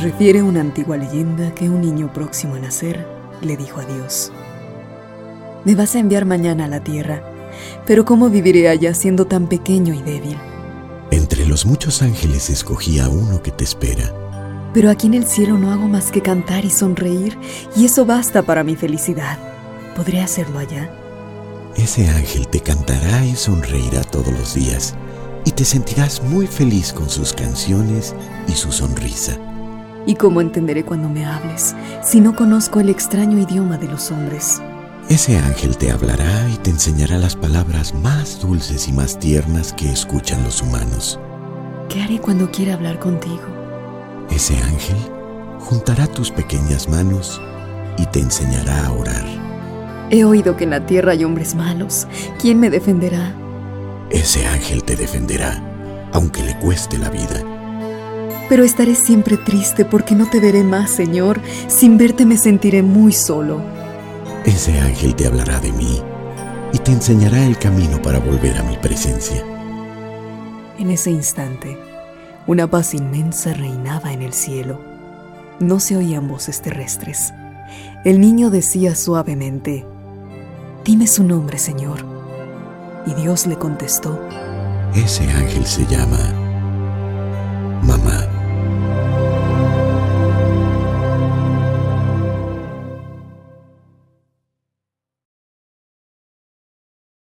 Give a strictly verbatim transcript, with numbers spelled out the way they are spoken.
Refiere una antigua leyenda que un niño próximo a nacer le dijo a Dios: me vas a enviar mañana a la tierra, pero ¿cómo viviré allá siendo tan pequeño y débil? Entre los muchos ángeles escogí a uno que te espera. Pero aquí en el cielo no hago más que cantar y sonreír, y eso basta para mi felicidad. ¿Podré hacerlo allá? Ese ángel te cantará y sonreirá todos los días, y te sentirás muy feliz con sus canciones y su sonrisa. ¿Y cómo entenderé cuando me hables, si no conozco el extraño idioma de los hombres? Ese ángel te hablará y te enseñará las palabras más dulces y más tiernas que escuchan los humanos. ¿Qué haré cuando quiera hablar contigo? Ese ángel juntará tus pequeñas manos y te enseñará a orar. He oído que en la tierra hay hombres malos. ¿Quién me defenderá? Ese ángel te defenderá, aunque le cueste la vida. Pero estaré siempre triste porque no te veré más, Señor. Sin verte me sentiré muy solo. Ese ángel te hablará de mí y te enseñará el camino para volver a mi presencia. En ese instante, una paz inmensa reinaba en el cielo. No se oían voces terrestres. El niño decía suavemente: dime su nombre, Señor. Y Dios le contestó: ese ángel se llama